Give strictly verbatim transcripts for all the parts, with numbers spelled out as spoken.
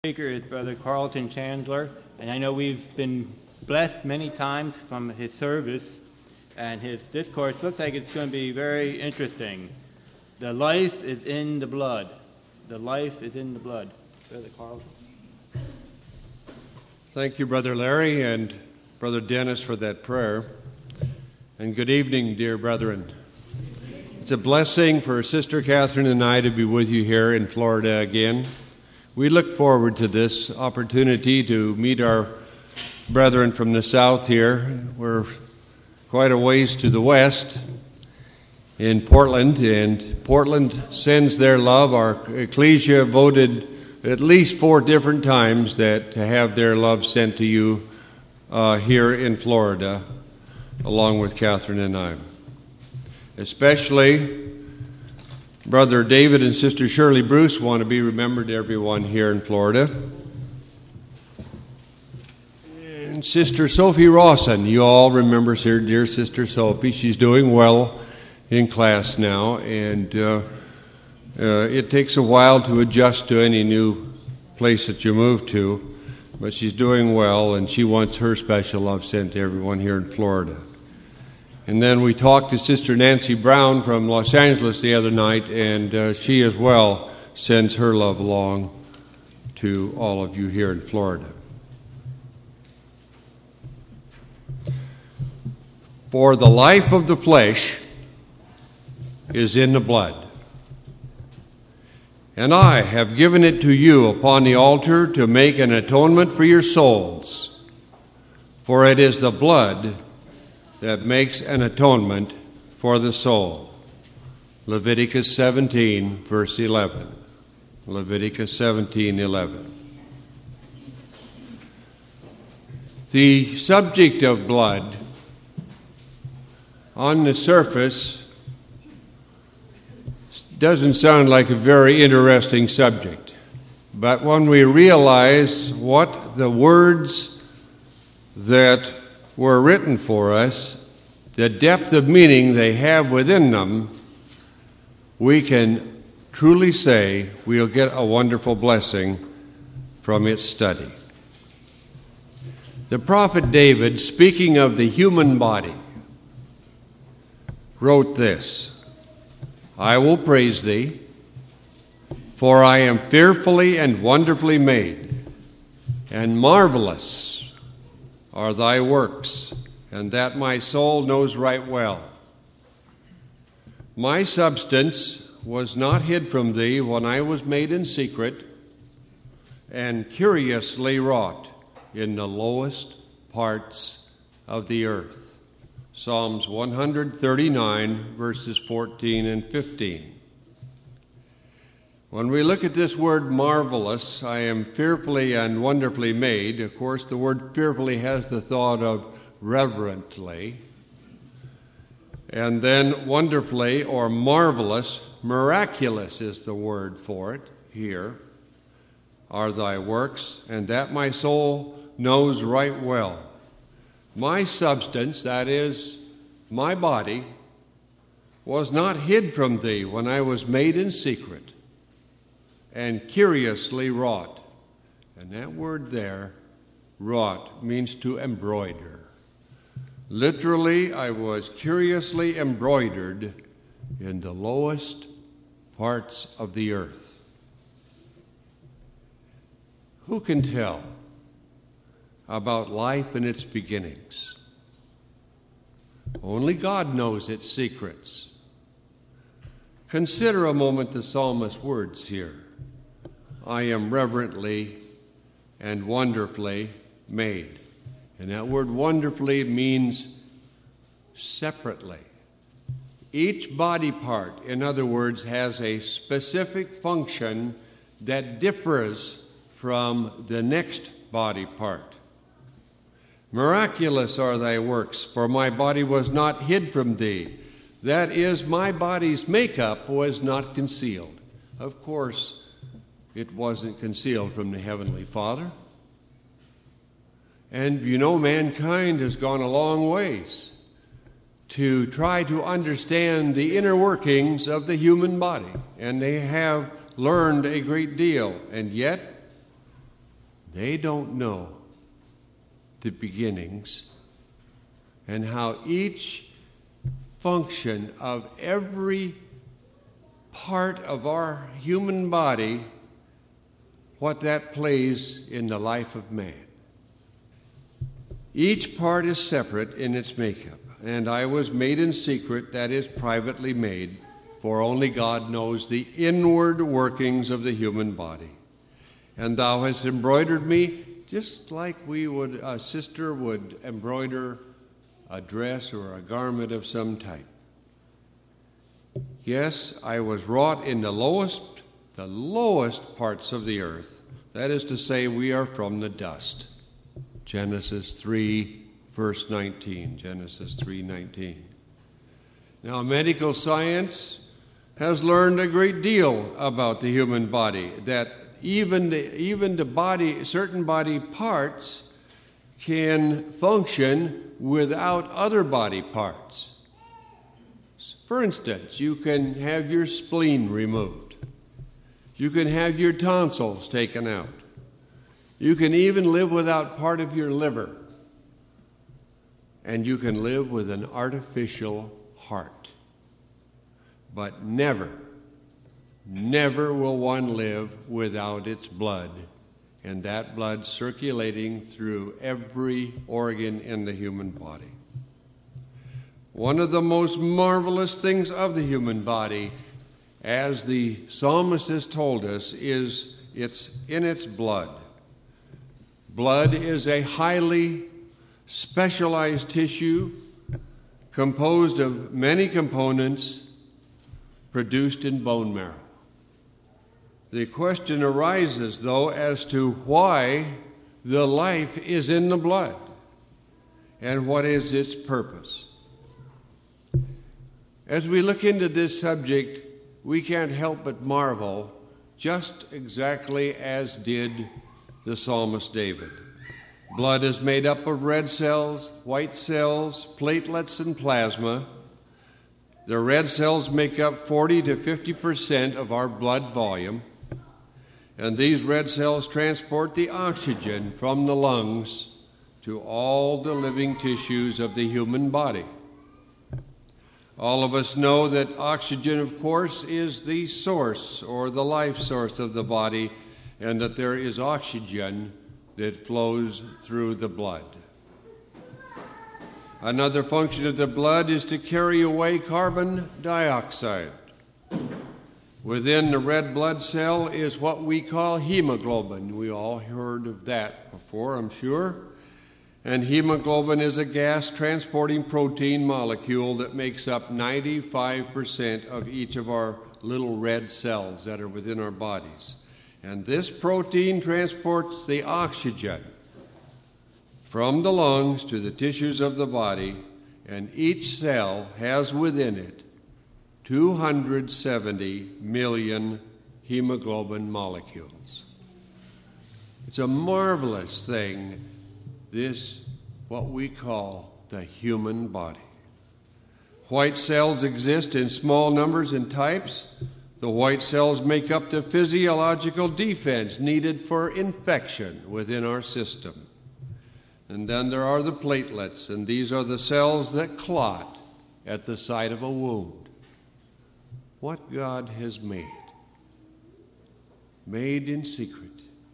Speaker is Brother Carlton Chandler, and I know we've been blessed many times from his service, and his discourse looks like it's going to be very interesting. The life is in the blood. The life is in the blood. Brother Carlton. Thank you, Brother Larry and Brother Dennis, for that prayer. And good evening, dear brethren. It's a blessing for Sister Catherine and I to be with you here in Florida again. We look forward to this opportunity to meet our brethren from the south here. We're quite a ways to the west in Portland, and Portland sends their love. Our ecclesia voted at least four different times that to have their love sent to you uh, here in Florida, along with Catherine and I. Especially Brother David and Sister Shirley Bruce want to be remembered, everyone here in Florida. And Sister Sophie Rawson, you all remember her dear Sister Sophie. She's doing well in class now, and uh, uh, it takes a while to adjust to any new place that you move to, but she's doing well, and she wants her special love sent to everyone here in Florida. And then we talked to Sister Nancy Brown from Los Angeles the other night, and uh, she as well sends her love along to all of you here in Florida. For the life of the flesh is in the blood, and I have given it to you upon the altar to make an atonement for your souls, for it is the blood that makes an atonement for the soul. Leviticus seventeen, verse eleven. Leviticus seventeen, eleven. The subject of blood, on the surface, doesn't sound like a very interesting subject. But when we realize what the words that were written for us, the depth of meaning they have within them, we can truly say we'll get a wonderful blessing from its study. The prophet David, speaking of the human body, wrote this: I will praise thee, for I am fearfully and wonderfully made, and marvelous are thy works, and that my soul knows right well. My substance was not hid from thee when I was made in secret and curiously wrought in the lowest parts of the earth. Psalms one thirty-nine, verses fourteen and fifteen. When we look at this word marvelous, I am fearfully and wonderfully made. Of course, the word fearfully has the thought of reverently. And then wonderfully or marvelous, miraculous is the word for it here, are thy works, and that my soul knows right well. My substance, that is, my body, was not hid from thee when I was made in secret and curiously wrought. And that word there, wrought, means to embroider. Literally, I was curiously embroidered in the lowest parts of the earth. Who can tell about life and its beginnings? Only God knows its secrets. Consider a moment the psalmist's words here. I am reverently and wonderfully made. And that word wonderfully means separately. Each body part, in other words, has a specific function that differs from the next body part. Miraculous are thy works, for my body was not hid from thee. That is, my body's makeup was not concealed. Of course, it wasn't concealed from the Heavenly Father. And you know, mankind has gone a long ways to try to understand the inner workings of the human body. And they have learned a great deal. And yet, They don't know the beginnings and how each function of every part of our human body, what that plays in the life of man. Each part is separate in its makeup, and I was made in secret, that is, privately made, for only God knows the inward workings of the human body. And thou hast embroidered me just like we would, a sister would embroider a dress or a garment of some type. Yes, I was wrought in the lowest, the lowest parts of the earth. That is to say, we are from the dust. Genesis three, verse nineteen. Genesis three nineteen. Now, medical science has learned a great deal about the human body, that even the, even the body, certain body parts can function without other body parts. For instance, you can have your spleen removed. You can have your tonsils taken out. You can even live without part of your liver. And you can live with an artificial heart. But never, never will one live without its blood, and that blood circulating through every organ in the human body. One of the most marvelous things of the human body, as the psalmist has told us, is it's in its blood. Blood is a highly specialized tissue composed of many components produced in bone marrow. The question arises, though, as to why the life is in the blood and what is its purpose. As we look into this subject, we can't help but marvel, just exactly as did the psalmist David. Blood is made up of red cells, white cells, platelets, and plasma. The red cells make up forty to fifty percent of our blood volume, and these red cells transport the oxygen from the lungs to all the living tissues of the human body. All of us know that oxygen, of course, is the source or the life source of the body, and that there is oxygen that flows through the blood. Another function of the blood is to carry away carbon dioxide. Within the red blood cell is what we call hemoglobin. We all heard of that before, I'm sure. And hemoglobin is a gas-transporting protein molecule that makes up ninety-five percent of each of our little red cells that are within our bodies. And this protein transports the oxygen from the lungs to the tissues of the body, and each cell has within it two hundred seventy million hemoglobin molecules. It's a marvelous thing, this, what we call the human body. White cells exist in small numbers and types. The white cells make up the physiological defense needed for infection within our system. And then there are the platelets, and these are the cells that clot at the site of a wound. What God has made, made in secret.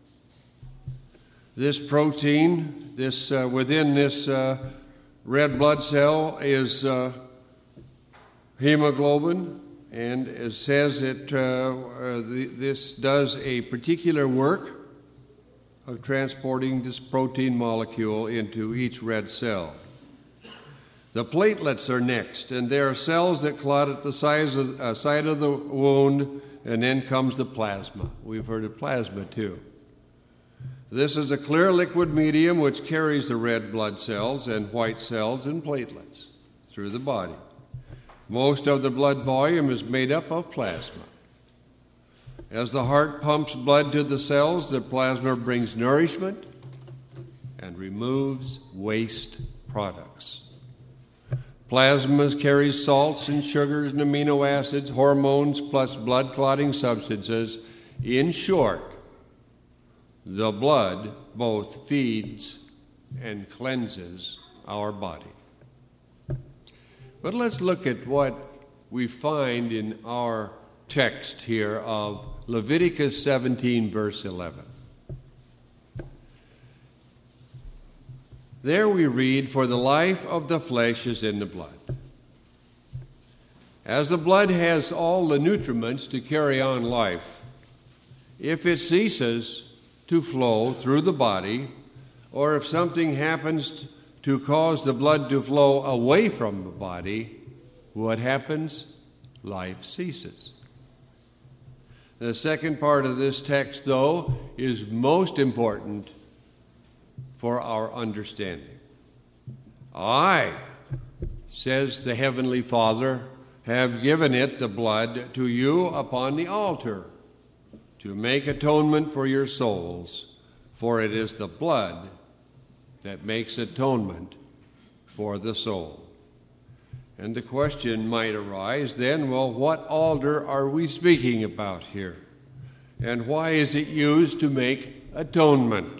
This protein, this uh, within this uh, red blood cell is uh, hemoglobin, and it says that uh, uh, the, this does a particular work of transporting this protein molecule into each red cell. The platelets are next, and they are cells that clot at the size of, uh, site of the wound, and then comes the plasma. We've heard of plasma too. This is a clear liquid medium which carries the red blood cells and white cells and platelets through the body. Most of the blood volume is made up of plasma. As the heart pumps blood to the cells, the plasma brings nourishment and removes waste products. Plasma carries salts and sugars and amino acids, hormones, plus blood clotting substances. In short, the blood both feeds and cleanses our body. But let's look at what we find in our text here of Leviticus seventeen, verse eleven. There we read, "For the life of the flesh is in the blood." As the blood has all the nutriments to carry on life, if it ceases to flow through the body, or if something happens to cause the blood to flow away from the body, what happens? Life ceases. The second part of this text, though, is most important for our understanding. "I," says the Heavenly Father, "have given it, the blood, to you upon the altar, to make atonement for your souls, for it is the blood that makes atonement for the soul." And the question might arise then, well, what altar are we speaking about here? And why is it used to make atonement?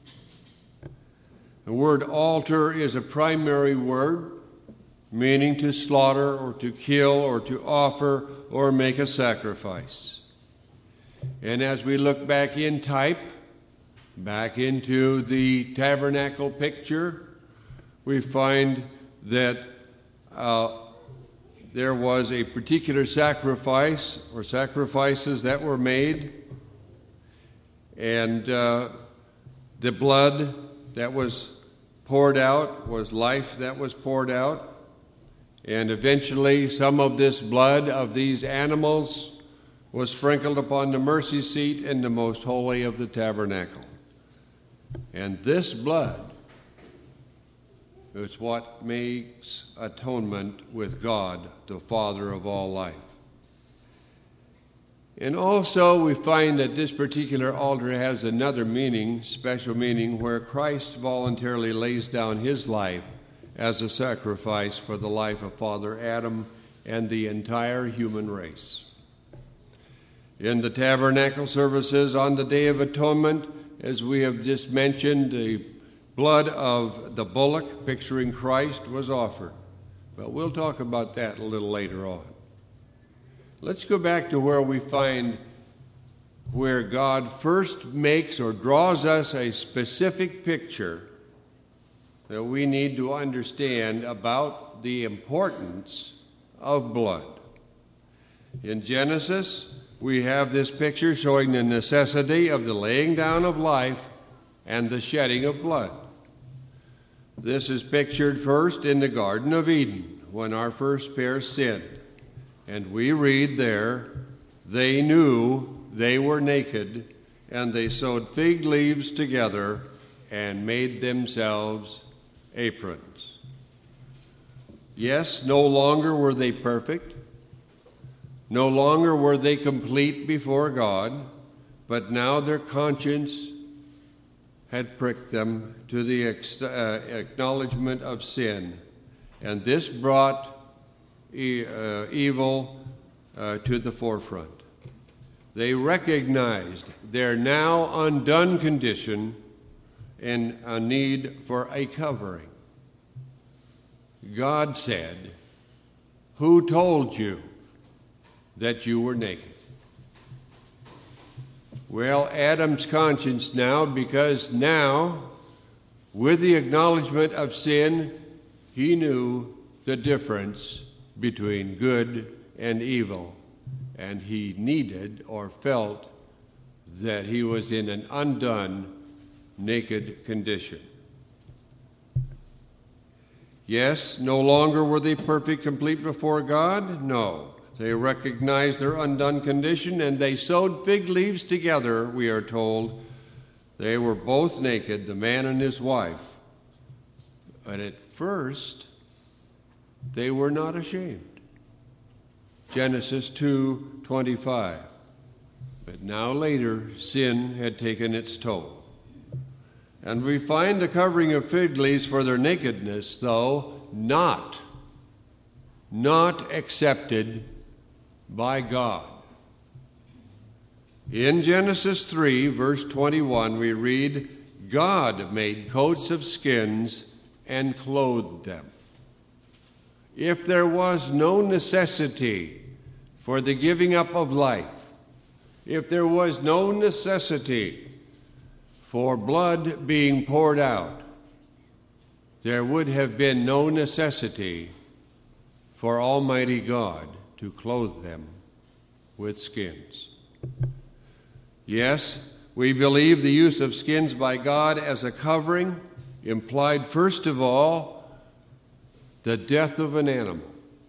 The word altar is a primary word, meaning to slaughter or to kill or to offer or make a sacrifice. And as we look back in type, back into the tabernacle picture, we find that uh, there was a particular sacrifice or sacrifices that were made, and uh, the blood that was poured out was life that was poured out, and eventually some of this blood of these animals was sprinkled upon the mercy seat in the most holy of the tabernacle. And this blood is what makes atonement with God, the Father of all life. And also we find that this particular altar has another meaning, special meaning, where Christ voluntarily lays down his life as a sacrifice for the life of Father Adam and the entire human race. In the tabernacle services on the Day of Atonement, as we have just mentioned, the blood of the bullock, picturing Christ, was offered. But we'll talk about that a little later on. Let's go back to where we find where God first makes or draws us a specific picture that we need to understand about the importance of blood. In Genesis, we have this picture showing the necessity of the laying down of life and the shedding of blood. This is pictured first in the Garden of Eden, when our first pair sinned. And we read there, "They knew they were naked, and they sewed fig leaves together and made themselves aprons." Yes, no longer were they perfect. No longer were they complete before God, but now their conscience had pricked them to the ex- uh, acknowledgement of sin. And this brought e- uh, evil uh, to the forefront. They recognized their now undone condition and a need for a covering. God said, "Who told you that you were naked?" Well, Adam's conscience now, because now, with the acknowledgement of sin, he knew the difference between good and evil, and he needed or felt that he was in an undone, naked condition. Yes, no longer were they perfect, complete before God. No. They recognized their undone condition, and they sewed fig leaves together, we are told. They were both naked, the man and his wife. But at first, they were not ashamed. Genesis two twenty-five. But now later, sin had taken its toll. And we find the covering of fig leaves for their nakedness, though, not, not accepted by God. In Genesis three, verse twenty-one, we read, God made coats of skins and clothed them. If there was no necessity for the giving up of life, if there was no necessity for blood being poured out, there would have been no necessity for Almighty God to clothe them with skins. Yes, we believe the use of skins by God as a covering implied, first of all, the death of an animal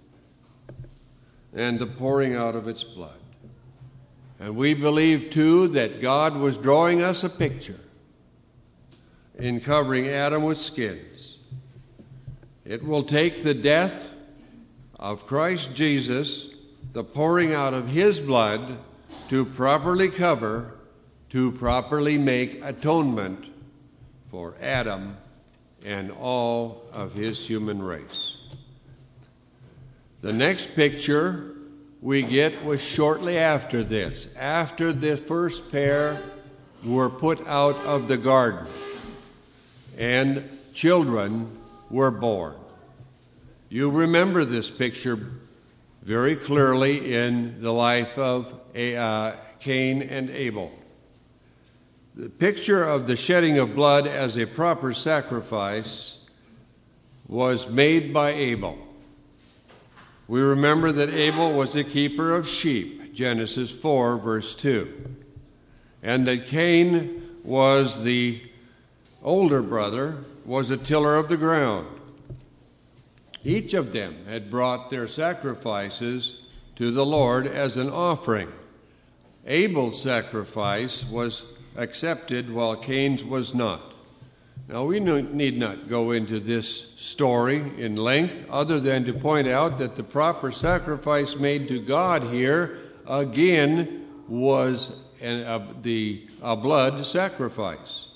and the pouring out of its blood. And we believe, too, that God was drawing us a picture in covering Adam with skins. It will take the death of Christ Jesus, the pouring out of his blood, to properly cover, to properly make atonement for Adam and all of his human race. The next picture we get was shortly after this, after the first pair were put out of the garden and children were born. You remember this picture very clearly in the life of uh, Cain and Abel. The picture of the shedding of blood as a proper sacrifice was made by Abel. We remember that Abel was a keeper of sheep, Genesis four, verse two, and that Cain was the older brother, was a tiller of the ground. Each of them had brought their sacrifices to the Lord as an offering. Abel's sacrifice was accepted while Cain's was not. Now, we need not go into this story in length other than to point out that the proper sacrifice made to God here, again, was an, uh, the uh, blood sacrifice.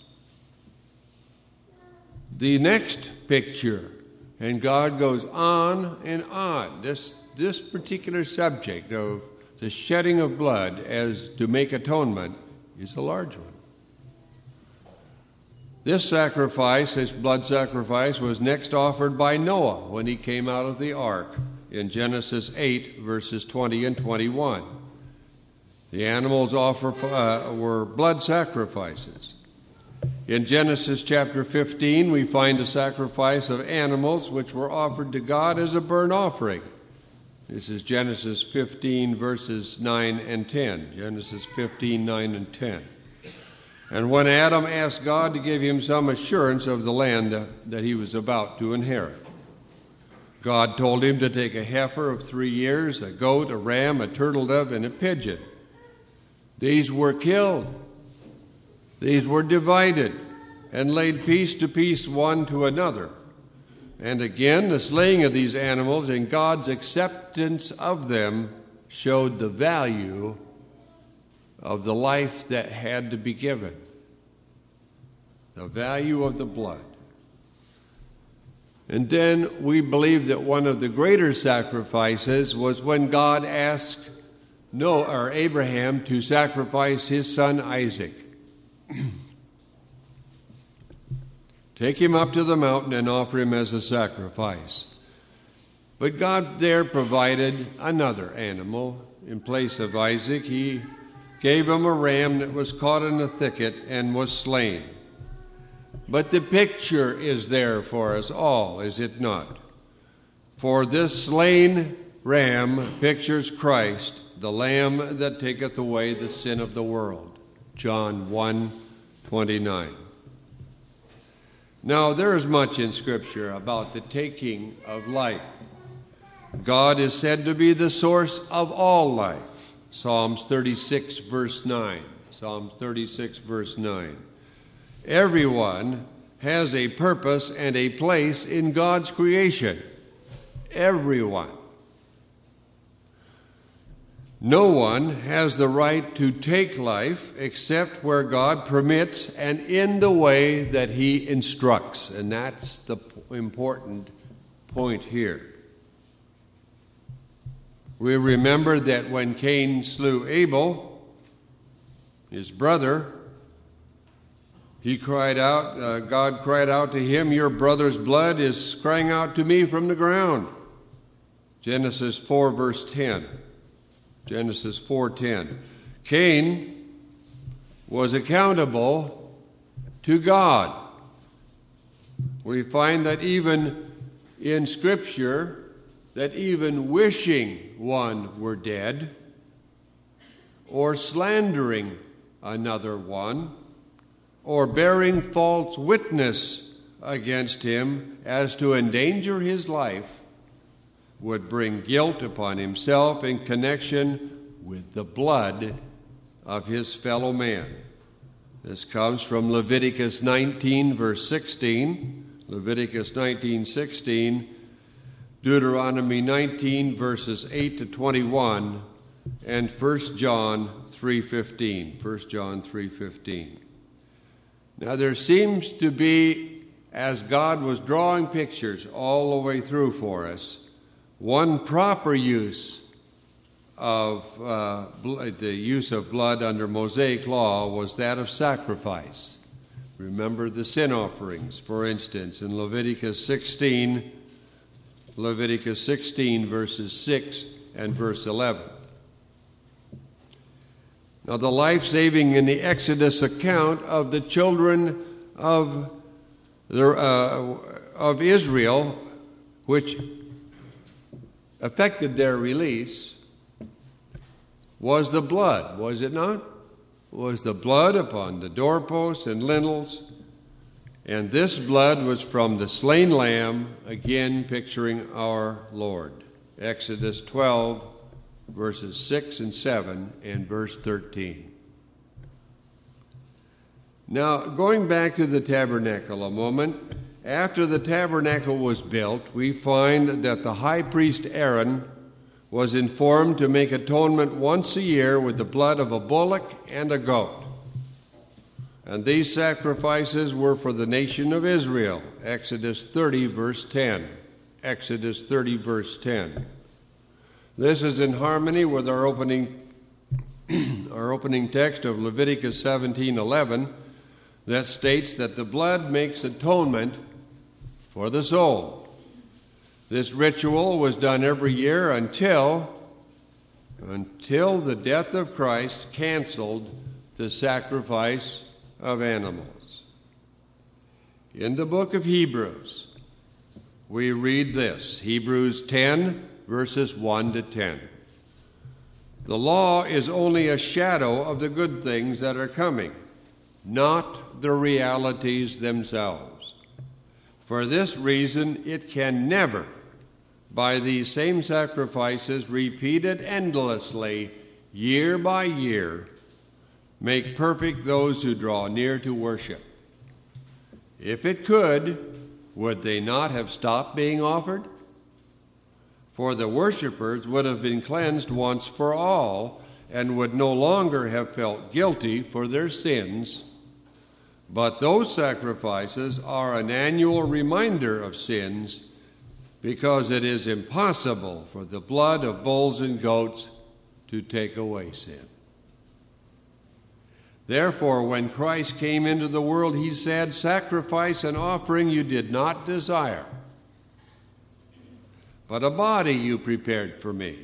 The next picture, and God goes on and on, this, this particular subject of the shedding of blood as to make atonement is a large one. This sacrifice, this blood sacrifice, was next offered by Noah when he came out of the ark in Genesis eight, verses twenty and twenty-one. The animals offered uh, were blood sacrifices. In Genesis chapter fifteen, we find a sacrifice of animals which were offered to God as a burnt offering. This is Genesis fifteen, verses nine and ten. Genesis fifteen, nine and ten. And when Adam asked God to give him some assurance of the land that he was about to inherit, God told him to take a heifer of three years, a goat, a ram, a turtle dove, and a pigeon. These were killed. These were divided and laid piece to piece one to another. And again, the slaying of these animals and God's acceptance of them showed the value of the life that had to be given, the value of the blood. And then we believe that one of the greater sacrifices was when God asked Noah or Abraham to sacrifice his son Isaac. Take him up to the mountain and offer him as a sacrifice. But God there provided another animal in place of Isaac. He gave him a ram that was caught in a thicket and was slain. But the picture is there for us all, is it not? For this slain ram pictures Christ, the Lamb that taketh away the sin of the world. John one twenty-nine. Now, there is much in Scripture about the taking of life. God is said to be the source of all life. Psalms thirty-six, verse nine. Psalms thirty-six, verse nine. Everyone has a purpose and a place in God's creation. Everyone. No one has the right to take life except where God permits and in the way that he instructs. And that's the important point here. We remember that when Cain slew Abel, his brother, he cried out, uh, God cried out to him, your brother's blood is crying out to me from the ground. Genesis four, verse ten. Genesis four ten. Cain was accountable to God. We find that even in Scripture, that even wishing one were dead, or slandering another one, or bearing false witness against him as to endanger his life, would bring guilt upon himself in connection with the blood of his fellow man. This comes from Leviticus nineteen, verse sixteen, Leviticus nineteen, sixteen, Deuteronomy nineteen, verses eight to twenty-one, and First John three fifteen. First John three fifteen. Now there seems to be, as God was drawing pictures all the way through for us, one proper use of uh, the use of blood under Mosaic law was that of sacrifice. Remember the sin offerings, for instance, in Leviticus sixteen, Leviticus sixteen, verses six and verse eleven. Now, the life-saving in the Exodus account of the children of the, uh, of Israel, which affected their release, was the blood, was it not? Was the blood upon the doorposts and lintels, and this blood was from the slain lamb, again picturing our Lord. Exodus twelve, verses six and seven, and verse thirteen. Now, going back to the tabernacle a moment, after the tabernacle was built, we find that the high priest Aaron was informed to make atonement once a year with the blood of a bullock and a goat. And these sacrifices were for the nation of Israel. Exodus thirty, verse ten. Exodus thirty, verse ten. This is in harmony with our opening, our opening text of Leviticus seventeen eleven that states that the blood makes atonement for the soul. This ritual was done every year until, until the death of Christ canceled the sacrifice of animals. In the book of Hebrews, we read this, Hebrews ten, verses one to ten. The law is only a shadow of the good things that are coming, not the realities themselves. For this reason, it can never, by these same sacrifices repeated endlessly, year by year, make perfect those who draw near to worship. If it could, would they not have stopped being offered? For the worshipers would have been cleansed once for all and would no longer have felt guilty for their sins. But those sacrifices are an annual reminder of sins, because it is impossible for the blood of bulls and goats to take away sin. Therefore, when Christ came into the world, he said, "Sacrifice and offering you did not desire, but a body you prepared for me.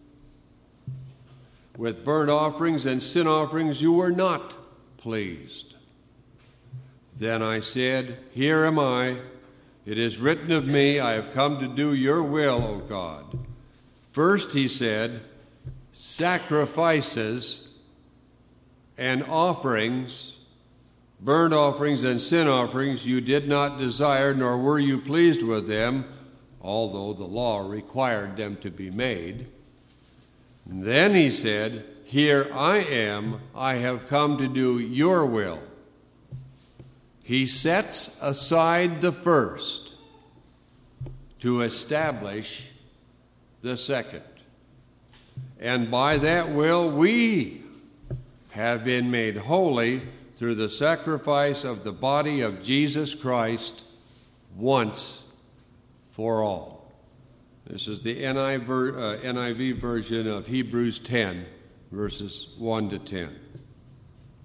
With burnt offerings and sin offerings you were not pleased. Then I said, Here am I. It is written of me, I have come to do your will, O God." First, he said, sacrifices and offerings, burnt offerings and sin offerings, you did not desire, nor were you pleased with them, although the law required them to be made. And then he said, Here I am, I have come to do your will. He sets aside the first to establish the second. And by that will we have been made holy through the sacrifice of the body of Jesus Christ once for all. This is the N I V version of Hebrews ten, verses one to ten.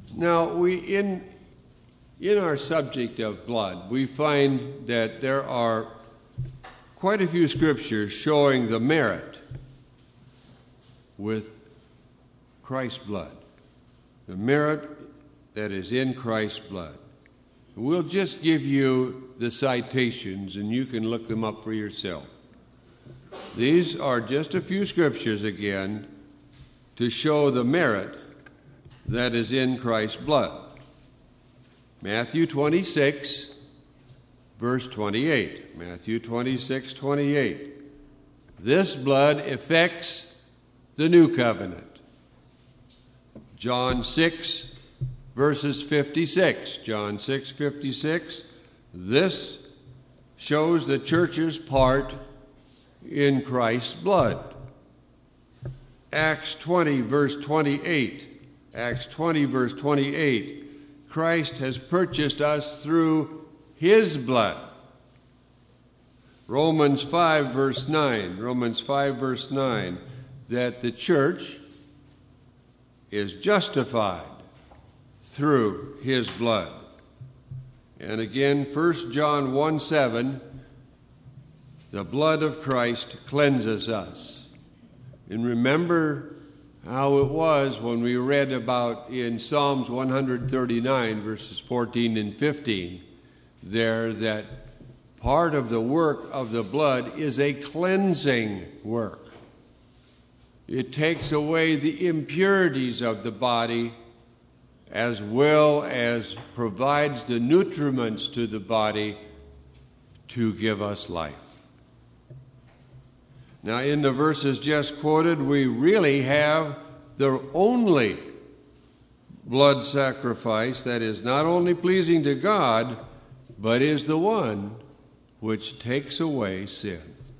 Now, we in in our subject of blood, we find that there are quite a few scriptures showing the merit with Christ's blood, the merit that is in Christ's blood. We'll just give you the citations, and you can look them up for yourself. These are just a few scriptures again to show the merit that is in Christ's blood. Matthew twenty-six, verse twenty-eight. Matthew twenty-six, twenty-eight. This blood effects the new covenant. John six, verses fifty-six. John six, fifty-six. This shows the church's part in Christ's blood. Acts twenty, verse twenty-eight. Acts twenty, verse twenty-eight. Christ has purchased us through his blood. Romans five, verse nine. Romans five, verse nine. That the church is justified through his blood. And again, First John one, seven. The blood of Christ cleanses us. And remember how it was when we read about in Psalms one thirty-nine, verses fourteen and fifteen, there that part of the work of the blood is a cleansing work. It takes away the impurities of the body as well as provides the nutriments to the body to give us life. Now, in the verses just quoted, we really have the only blood sacrifice that is not only pleasing to God, but is the one which takes away sin.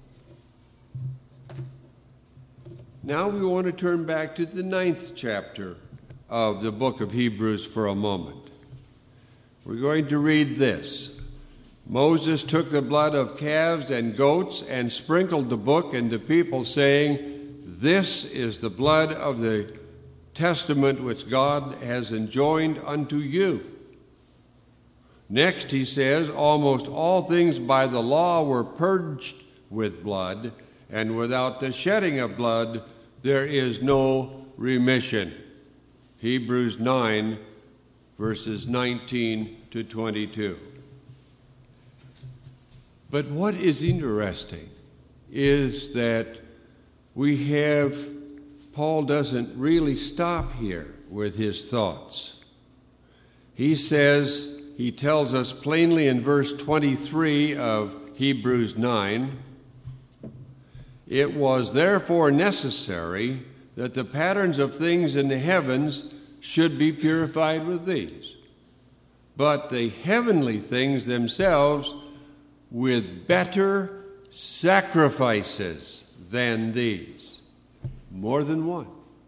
Now we want to turn back to the ninth chapter of the book of Hebrews for a moment. We're going to read this. Moses took the blood of calves and goats and sprinkled the book and the people, saying, "This is the blood of the testament which God has enjoined unto you." Next, he says, almost all things by the law were purged with blood, and without the shedding of blood there is no remission. Hebrews nine, verses nineteen to twenty-two. But what is interesting is that we have, Paul doesn't really stop here with his thoughts. He says, he tells us plainly in verse twenty-three of Hebrews nine, "It was therefore necessary that the patterns of things in the heavens should be purified with these, but the heavenly things themselves with better sacrifices than these." More than one.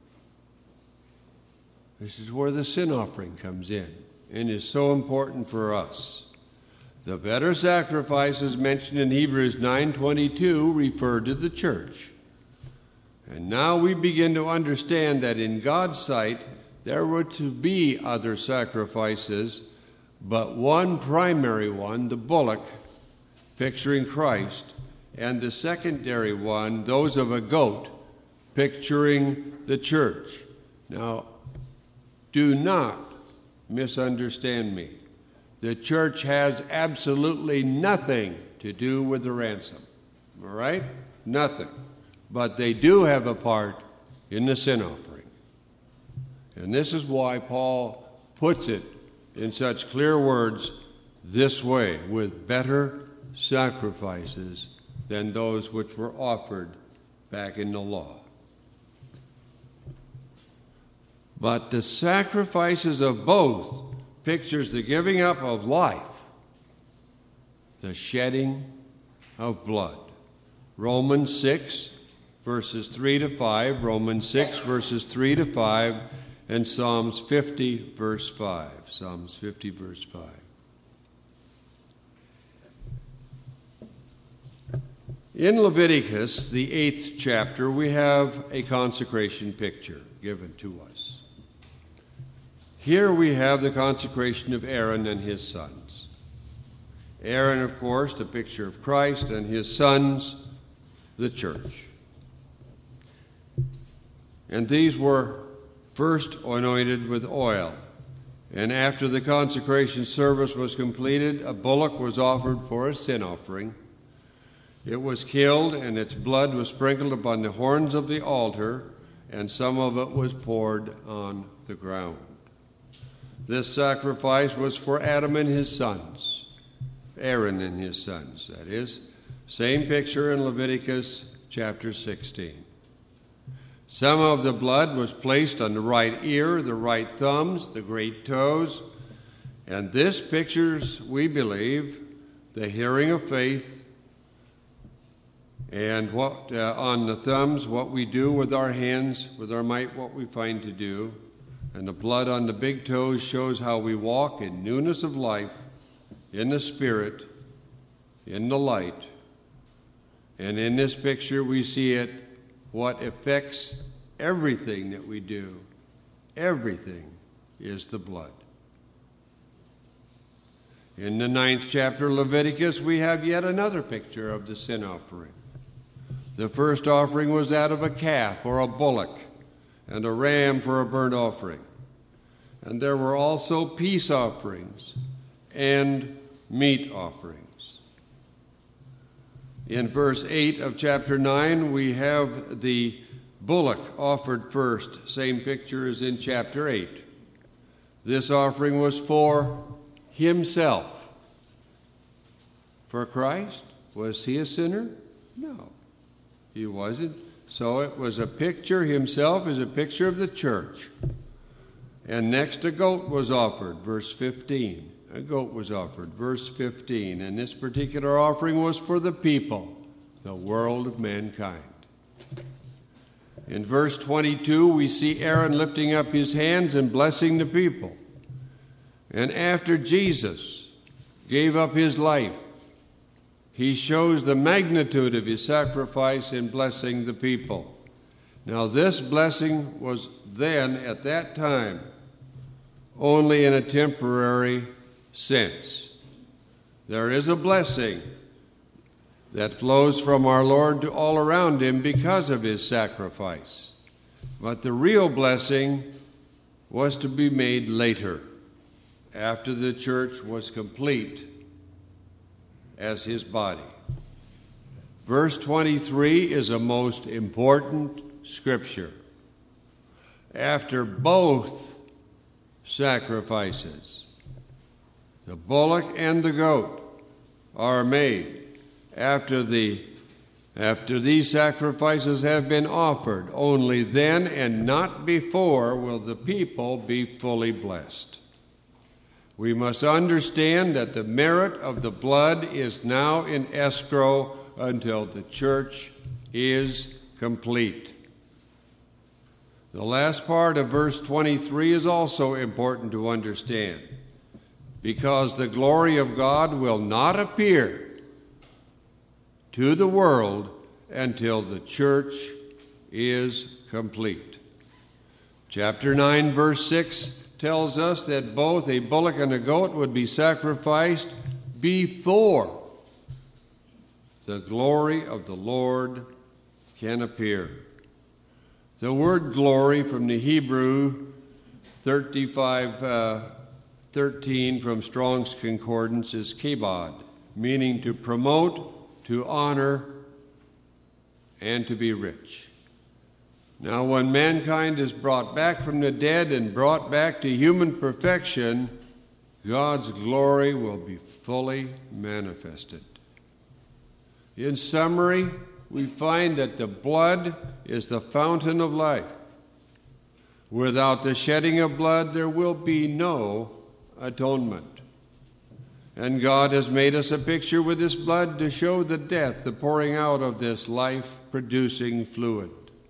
This is where the sin offering comes in and is so important for us. The better sacrifices mentioned in Hebrews nine twenty-two refer to the church. And now we begin to understand that in God's sight there were to be other sacrifices, but one primary one, the bullock, picturing Christ, and the secondary one, those of a goat, picturing the church. Now, do not misunderstand me. The church has absolutely nothing to do with the ransom. All right? Nothing. But they do have a part in the sin offering. And this is why Paul puts it in such clear words this way, with better sacrifices than those which were offered back in the law. But the sacrifices of both pictures the giving up of life, the shedding of blood. Romans six, verses three to five, Romans six, verses three to five, and Psalms fifty, verse five. Psalms fifty, verse five. In Leviticus, the eighth chapter, we have a consecration picture given to us. Here we have the consecration of Aaron and his sons. Aaron, of course, the picture of Christ, and his sons, the church. And these were first anointed with oil. And after the consecration service was completed, a bullock was offered for a sin offering. It was killed, and its blood was sprinkled upon the horns of the altar, and some of it was poured on the ground. This sacrifice was for Adam and his sons, Aaron and his sons, that is. Same picture in Leviticus chapter sixteen. Some of the blood was placed on the right ear, the right thumbs, the great toes, and this pictures, we believe, the hearing of faith, and what uh, on the thumbs, what we do with our hands, with our might, what we find to do, and the blood on the big toes shows how we walk in newness of life, in the Spirit, in the light, and in this picture we see it, what affects everything that we do, everything is the blood. In the ninth chapter of Leviticus, we have yet another picture of the sin offering. The first offering was that of a calf or a bullock, and a ram for a burnt offering. And there were also peace offerings and meat offerings. In verse eight of chapter nine, we have the bullock offered first. Same picture as in chapter eight. This offering was for himself. For Christ? Was he a sinner? No, he wasn't. So it was a picture, himself is a picture of the church. And next a goat was offered, verse fifteen. A goat was offered, verse fifteen. And this particular offering was for the people, the world of mankind. In verse twenty-two, we see Aaron lifting up his hands and blessing the people. And after Jesus gave up his life, he shows the magnitude of his sacrifice in blessing the people. Now, this blessing was then, at that time, only in a temporary sense. There is a blessing that flows from our Lord to all around him because of his sacrifice. But the real blessing was to be made later, after the church was complete as his body. Verse twenty-three is a most important scripture. After both sacrifices, the bullock and the goat are made, after the after these sacrifices have been offered, only then and not before will the people be fully blessed. We must understand that the merit of the blood is now in escrow until the church is complete. The last part of verse twenty-three is also important to understand, because the glory of God will not appear to the world until the church is complete. Chapter nine, verse six tells us that both a bullock and a goat would be sacrificed before the glory of the Lord can appear. The word glory from the Hebrew thirty-five thirteen from Strong's Concordance is kabod, meaning to promote, to honor, and to be rich. Now, when mankind is brought back from the dead and brought back to human perfection, God's glory will be fully manifested. In summary, we find that the blood is the fountain of life. Without the shedding of blood, there will be no atonement. And God has made us a picture with this blood to show the death, the pouring out of this life-producing fluid.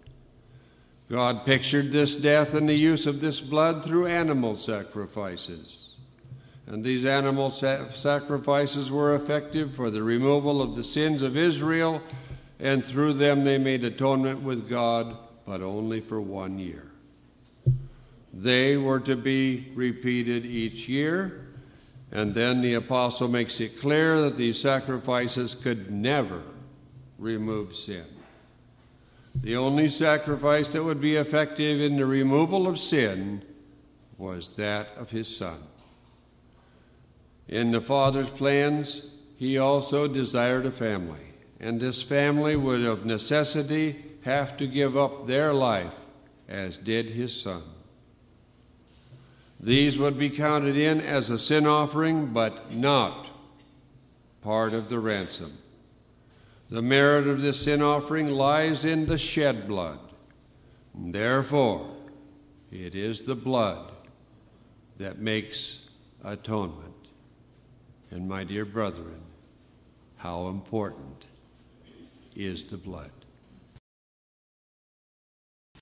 God pictured this death and the use of this blood through animal sacrifices. And these animal sa- sacrifices were effective for the removal of the sins of Israel, and through them they made atonement with God, but only for one year. They were to be repeated each year, and then the apostle makes it clear that these sacrifices could never remove sin. The only sacrifice that would be effective in the removal of sin was that of his Son. In the Father's plans, he also desired a family, and this family would of necessity have to give up their life as did his Son. These would be counted in as a sin offering, but not part of the ransom. The merit of this sin offering lies in the shed blood. Therefore, it is the blood that makes atonement. And my dear brethren, how important is the blood?